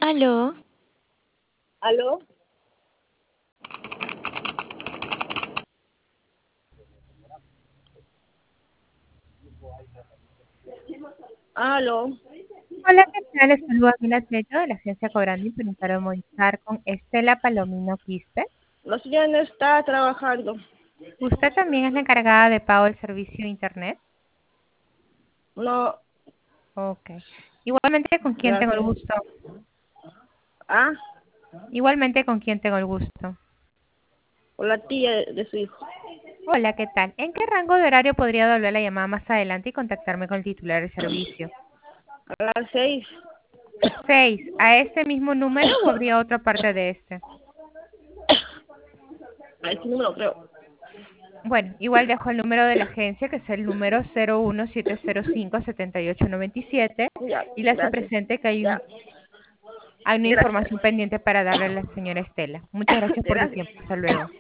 Aló, ¿Aló? ¿Aló? Hola, ¿qué tal? Les saluda Mila Tello de la agencia Cobrandi para comunicar con Estela Palomino Quispe. La señora no está trabajando. ¿Usted también es la encargada de pago del servicio de Internet? No, Ok. Igualmente, ¿con quién tengo el gracias. gusto? Ah, Igualmente, ¿con quién tengo el gusto? con la tía de su hijo. Hola, ¿qué tal? ¿En qué rango de horario podría devolver la llamada más adelante y contactarme con el titular del servicio? A las 6. 6. ¿A este mismo número o habría otra parte de este? A este número creo. Bueno, igual dejo el número de la agencia, que es el número 01705-7897, Ya, y le hace gracias. presente que Ya, hay una gracias. información pendiente para darle a la señora Estela. Muchas gracias por su Gracias. tiempo. Hasta luego.